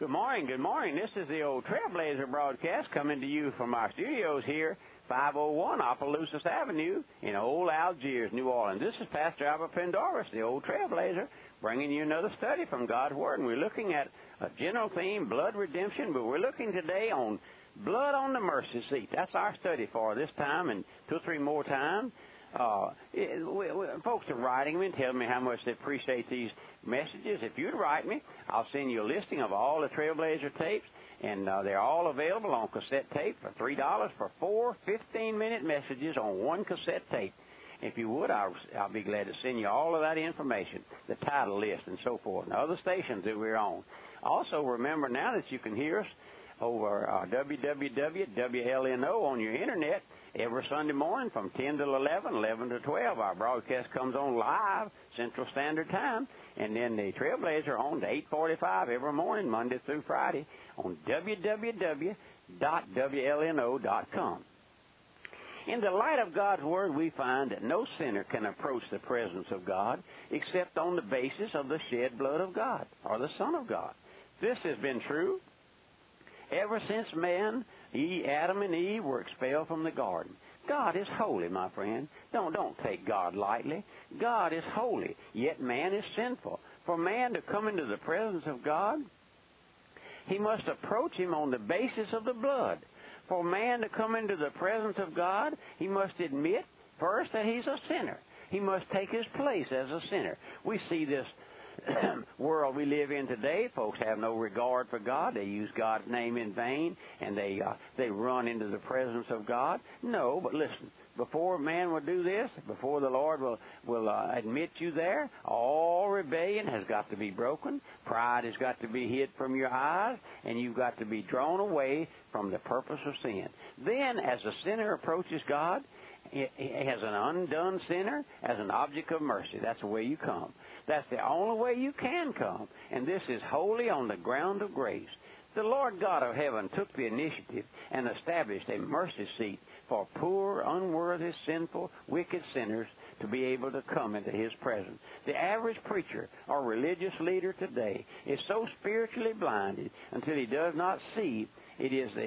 Good morning, good morning. This is the old Trailblazer broadcast coming to you from our studios here, 501 Opelousas Avenue in old Algiers, New Orleans. This is Pastor Albert Pendarvis, the old Trailblazer, bringing you another study from God's Word. And we're looking at a general theme, blood redemption, but we're looking today on blood on the mercy seat. That's our study for this time and 2 or 3 more times. Folks are writing me and telling me how much they appreciate these messages. If you'd write me, I'll send you a listing of all the Trailblazer tapes, and they're all available on cassette tape for $3 for 4 15-minute messages on one cassette tape. If you would, I'll be glad to send you all of that information, the title list and so forth, and other stations that we're on. Also, remember now that you can hear us over www.WLNO on your internet every Sunday morning from 10 to 11, 11 to 12. Our broadcast comes on live, Central Standard Time, and then the Trailblazer on to 8:45 every morning, Monday through Friday, on www.WLNO.com. In the light of God's Word, we find that no sinner can approach the presence of God except on the basis of the shed blood of God, or the Son of God. This has been true ever since man, Adam and Eve, were expelled from the garden. God is holy, my friend. Don't take God lightly. God is holy, yet man is sinful. For man to come into the presence of God, he must approach Him on the basis of the blood. For man to come into the presence of God, he must admit first that he's a sinner. He must take his place as a sinner. We see this world we live in today. Folks have no regard for God. They use God's name in vain, and they run into the presence of God. No, but listen, before man will do this, before the Lord will admit you there, all rebellion has got to be broken. Pride has got to be hid from your eyes, and you've got to be drawn away from the purpose of sin. Then, as a sinner approaches God, as an undone sinner, as an object of mercy, that's the way you come. That's the only way you can come, and this is wholly on the ground of grace. The Lord God of heaven took the initiative and established a mercy seat for poor, unworthy, sinful, wicked sinners to be able to come into His presence. The average preacher or religious leader today is so spiritually blinded until he does not see as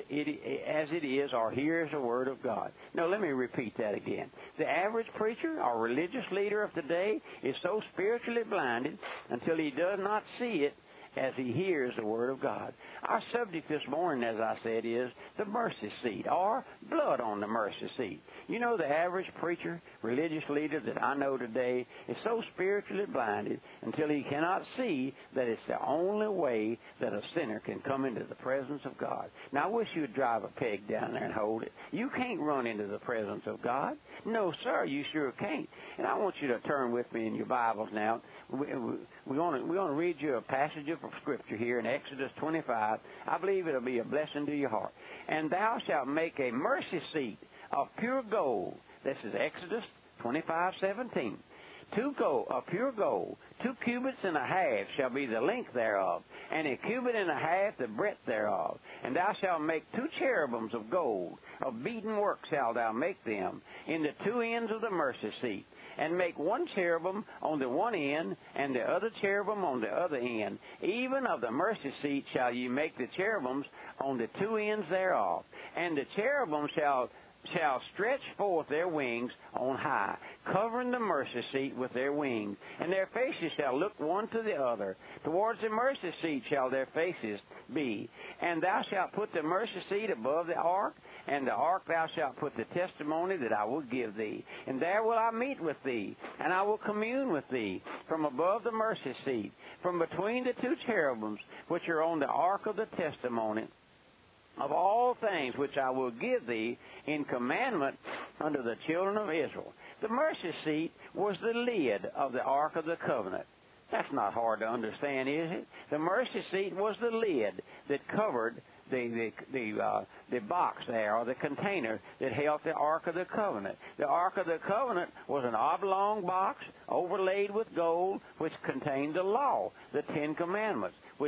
it is or hears the Word of God. Now, let me repeat that again. The average preacher or religious leader of today is so spiritually blinded until he does not see it as he hears the Word of God. Our subject this morning, as I said, is the mercy seat, or blood on the mercy seat. You know, the average preacher, religious leader that I know today is so spiritually blinded until he cannot see that it's the only way that a sinner can come into the presence of God. Now, I wish you'd drive a peg down there and hold it. You can't run into the presence of God. No, sir, you sure can't. And I want you to turn with me in your Bibles now. We're going to read you a passage of Scripture here in Exodus 25. I believe it'll be a blessing to your heart. And thou shalt make a mercy seat of pure gold. This is Exodus 25:17. Of pure gold, 2 cubits and a half shall be the length thereof, and 1 cubit and a half the breadth thereof. And thou shalt make 2 cherubims of gold, of beaten work shalt thou make them, in the 2 ends of the mercy seat. And make 1 cherubim on the one end, and the other cherubim on the other end. Even of the mercy seat shall ye make the cherubims on the 2 ends thereof. And the cherubim shall stretch forth their wings on high, covering the mercy seat with their wings. And their faces shall look one to the other. Towards the mercy seat shall their faces be. And thou shalt put the mercy seat above the ark, and the ark thou shalt put the testimony that I will give thee. And there will I meet with thee, and I will commune with thee from above the mercy seat, from between the 2 cherubims which are on the ark of the testimony, of all things which I will give thee in commandment unto the children of Israel. The mercy seat was the lid of the Ark of the Covenant. That's not hard to understand, is it? The mercy seat was the lid that covered the box there, or the container that held the Ark of the Covenant. The Ark of the Covenant was an oblong box overlaid with gold, which contained the law, the Ten Commandments, which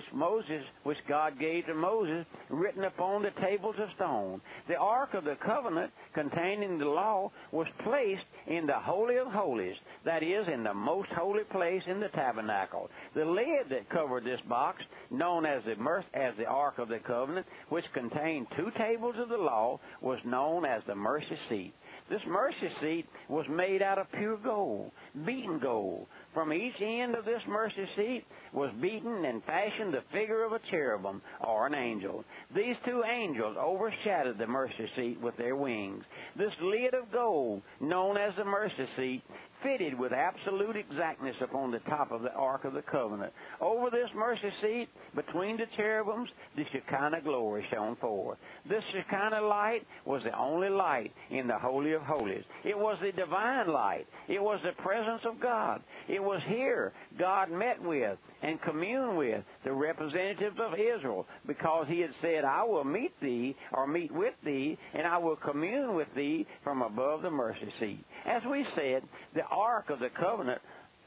God gave to Moses, written upon the tables of stone. The Ark of the Covenant, containing the law, was placed in the Holy of Holies, that is, in the most holy place in the tabernacle. The lid that covered this box, known as the Ark of the Covenant, which contained 2 tables of the law, was known as the mercy seat. This mercy seat was made out of pure gold, beaten gold. From each end of this mercy seat was beaten and fashioned the figure of a cherubim or an angel. These 2 angels overshadowed the mercy seat with their wings. This lid of gold, known as the mercy seat, fitted with absolute exactness upon the top of the Ark of the Covenant. Over this mercy seat, between the cherubims, the Shekinah glory shone forth. This Shekinah light was the only light in the Holy of Holies. It was the divine light. It was the presence of God. It was here God met with and communed with the representatives of Israel, because he had said, I will meet thee, or meet with thee, and I will commune with thee from above the mercy seat. As we said, the Ark of the Covenant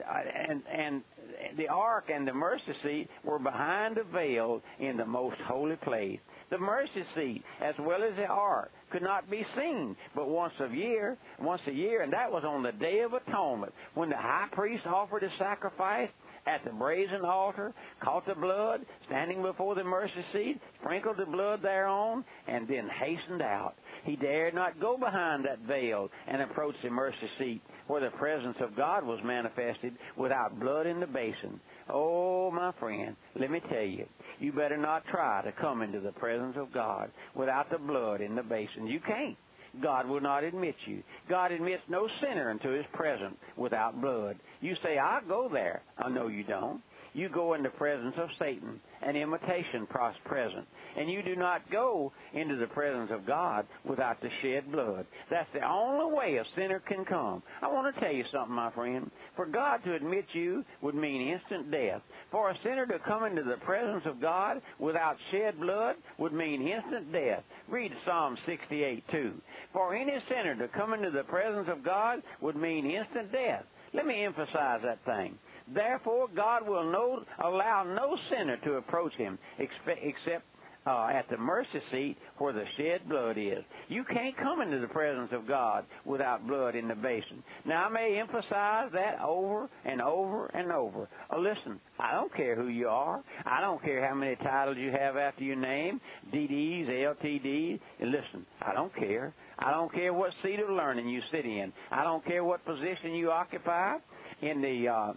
and the Ark and the mercy seat were behind the veil in the most holy place. The mercy seat, as well as the Ark, could not be seen but once a year, and that was on the Day of Atonement, when the high priest offered a sacrifice at the brazen altar, caught the blood, standing before the mercy seat, sprinkled the blood thereon, and then hastened out. He dared not go behind that veil and approach the mercy seat where the presence of God was manifested without blood in the basin. Oh, my friend, let me tell you, you better not try to come into the presence of God without the blood in the basin. You can't. God will not admit you. God admits no sinner into his presence without blood. You say, I'll go there. Oh, no, you don't. You go in the presence of Satan, an imitation presence. And you do not go into the presence of God without the shed blood. That's the only way a sinner can come. I want to tell you something, my friend. For God to admit you would mean instant death. For a sinner to come into the presence of God without shed blood would mean instant death. Read Psalm 68:2. For any sinner to come into the presence of God would mean instant death. Let me emphasize that thing. Therefore, God will allow no sinner to approach him except at the mercy seat where the shed blood is. You can't come into the presence of God without blood in the basin. Now, I may emphasize that over and over and over. Listen, I don't care who you are. I don't care how many titles you have after your name, DDs, LTDs. Listen, I don't care. I don't care what seat of learning you sit in. I don't care what position you occupy in the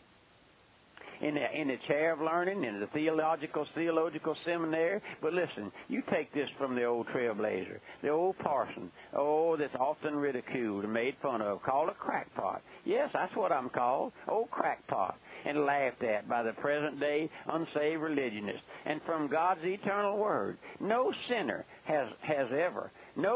chair of learning, in the theological seminary. But listen, you take this from the old trailblazer, the old parson, that's often ridiculed and made fun of, called a crackpot. Yes, that's what I'm called, old crackpot, and laughed at by the present-day unsaved religionists. And from God's eternal word, no sinner has ever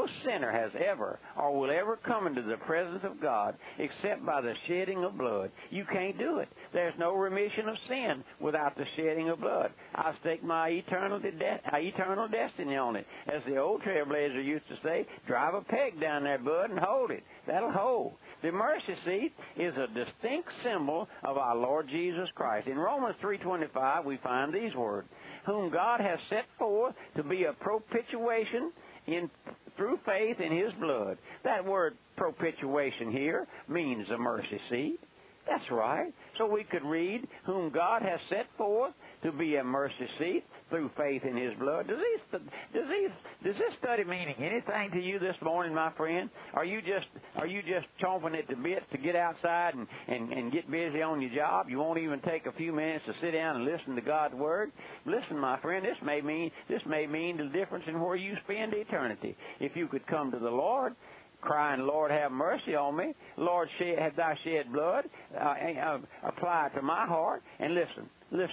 or will ever come into the presence of God except by the shedding of blood. You can't do it. There's no remission of sin without the shedding of blood. I stake my eternal destiny on it. As the old trailblazer used to say, drive a peg down there, bud, and hold it. That'll hold. The mercy seat is a distinct symbol of our Lord Jesus Christ. In Romans 3:25, we find these words, whom God has set forth to be a propitiation through faith in his blood. That word propitiation here means a mercy seat. That's right. So we could read, whom God has set forth to be a mercy seat through faith in his blood. Does this study mean anything to you this morning, my friend? Are you just chomping at the bit to get outside and get busy on your job? You won't even take a few minutes to sit down and listen to God's word? Listen, my friend, this may mean the difference in where you spend eternity. If you could come to the Lord, crying, Lord, have mercy on me. Lord, have thou shed blood. Apply it to my heart. And listen.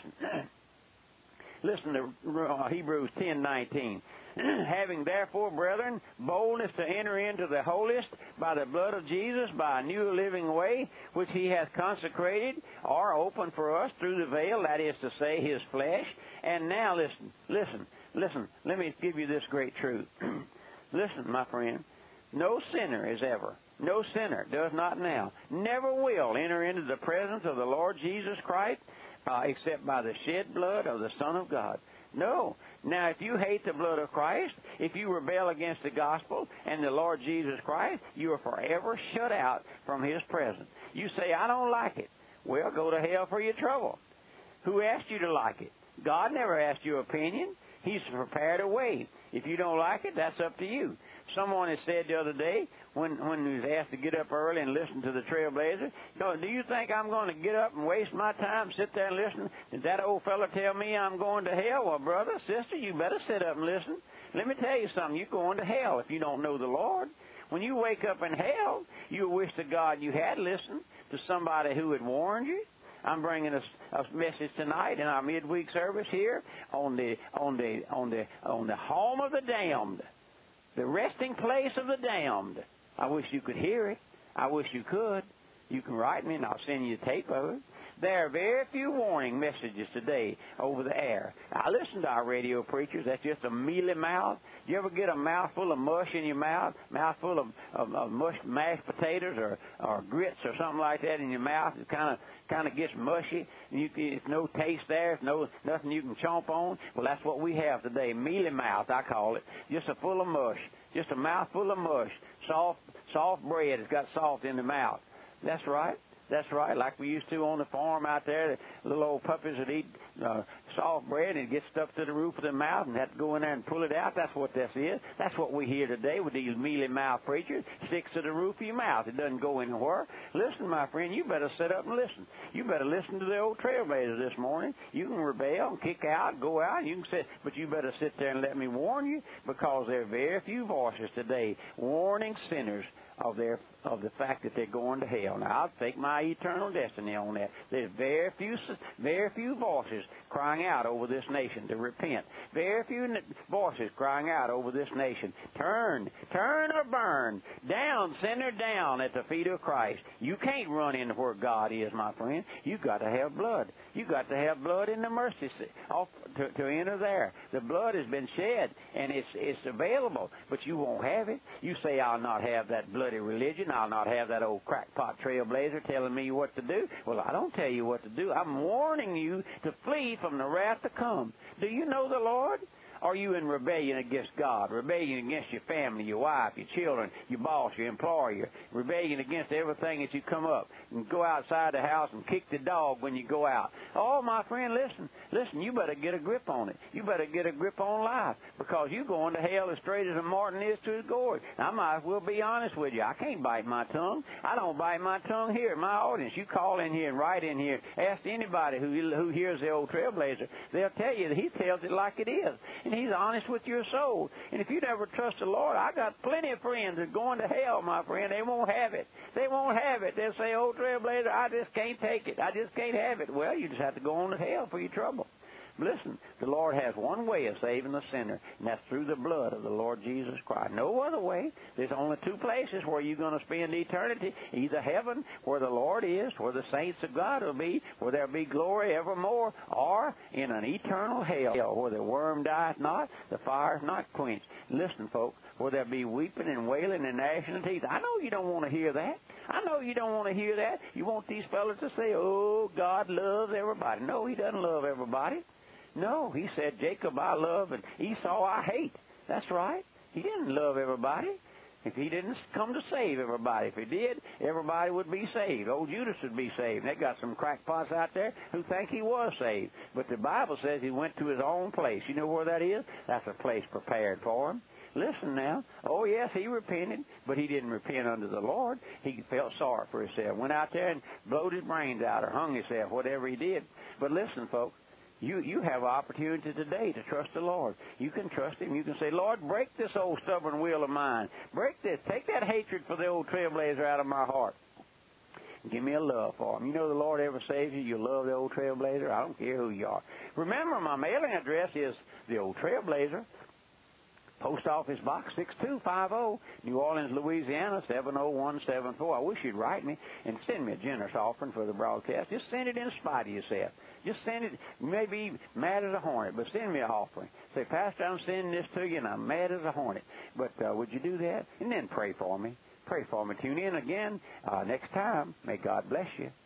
Listen to Hebrews 10:19. Having therefore, brethren, boldness to enter into the holiest by the blood of Jesus, by a new living way, which he hath consecrated or opened for us through the veil, that is to say, his flesh. And now listen. Listen, let me give you this great truth. Listen, my friend, no sinner does not now, never will enter into the presence of the Lord Jesus Christ except by the shed blood of the Son of God. No. Now, if you hate the blood of Christ, if you rebel against the gospel and the Lord Jesus Christ, you are forever shut out from His presence. You say, I don't like it. Well, go to hell for your trouble. Who asked you to like it? God never asked your opinion. He's prepared a way. If you don't like it, that's up to you. Someone has said the other day, when he was asked to get up early and listen to the Trailblazer, do you think I'm going to get up and waste my time, sit there and listen? Did that old fella tell me I'm going to hell? Well, brother, sister, you better sit up and listen. Let me tell you something. You're going to hell if you don't know the Lord. When you wake up in hell, you wish to God you had listened to somebody who had warned you. I'm bringing a message tonight in our midweek service here on the home of the damned, the resting place of the damned. I wish you could hear it. I wish you could. You can write me and I'll send you a tape of it. There are very few warning messages today over the air. I listen to our radio preachers. That's just a mealy mouth. Do you ever get a mouthful of mush in your mouth, mouthful of mushed mashed potatoes or grits or something like that in your mouth? It kind of gets mushy. There's no taste there. There's nothing you can chomp on. Well, that's what we have today. Mealy mouth, I call it. Just a full of mush. Just a mouthful of mush. Soft bread. It's got salt in the mouth. That's right. That's right, like we used to on the farm out there. The little old puppies would eat soft bread and it gets stuck to the roof of their mouth and have to go in there and pull it out. That's what this is. That's what we hear today with these mealy-mouthed preachers. Sticks to the roof of your mouth. It doesn't go anywhere. Listen, my friend, you better sit up and listen. You better listen to the old Trailblazers this morning. You can rebel and kick out, go out. You can sit, but you better sit there and let me warn you, because there are very few voices today warning sinners of the fact that they're going to hell. Now, I'll take my eternal destiny on that. There's very few voices crying out over this nation to repent. Very few voices crying out over this nation. Turn or burn. Down, sinner, down at the feet of Christ. You can't run into where God is, my friend. You've got to have blood. You've got to have blood in the mercy seat to enter there. The blood has been shed, and it's available, but you won't have it. You say, I'll not have that bloody religion. I'll not have that old crackpot Trailblazer telling me what to do. Well, I don't tell you what to do. I'm warning you to flee from the wrath to come. Do you know the Lord? Are you in rebellion against God? Rebellion against your family, your wife, your children, your boss, your employer? Rebellion against everything that you come up and go outside the house and kick the dog when you go out? Oh, my friend, listen, you better get a grip on it. You better get a grip on life, because you're going to hell as straight as a marten is to his gourd. I might as well be honest with you. I can't bite my tongue. I don't bite my tongue here in my audience. You call in here and write in here. Ask anybody who hears the old Trailblazer. They'll tell you that he tells it like it is. And he's honest with your soul. And if you never trust the Lord, I got plenty of friends that are going to hell, my friend. They won't have it. They won't have it. They'll say, old Trailblazer, I just can't take it. I just can't have it. Well, you just have to go on to hell for your trouble. Listen, the Lord has one way of saving the sinner, and that's through the blood of the Lord Jesus Christ. No other way. There's only two places where you're going to spend eternity. Either heaven, where the Lord is, where the saints of God will be, where there'll be glory evermore, or in an eternal hell, where the worm dieth not, the fire is not quenched. Listen, folks, where there'll be weeping and wailing and gnashing of teeth. I know you don't want to hear that. I know you don't want to hear that. You want these fellas to say, oh, God loves everybody. No, he doesn't love everybody. No, he said, Jacob I love and Esau I hate. That's right. He didn't love everybody. If he didn't come to save everybody. If he did, everybody would be saved. Old Judas would be saved. They got some crackpots out there who think he was saved. But the Bible says he went to his own place. You know where that is? That's a place prepared for him. Listen now. Oh, yes, he repented, but he didn't repent unto the Lord. He felt sorry for himself. Went out there and blowed his brains out or hung himself, whatever he did. But listen, folks. You have an opportunity today to trust the Lord. You can trust him. You can say, Lord, break this old stubborn will of mine. Break this. Take that hatred for the old Trailblazer out of my heart. Give me a love for him. You know the Lord ever saves you. You love the old Trailblazer. I don't care who you are. Remember, my mailing address is the old Trailblazer, Post Office Box 6250, New Orleans, Louisiana 70174. I wish you'd write me and send me a generous offering for the broadcast. Just send it in spite of yourself. Just send it. You may be mad as a hornet, but send me an offering. Say, Pastor, I'm sending this to you, and I'm mad as a hornet. But would you do that? And then pray for me. Pray for me. Tune in again next time. May God bless you.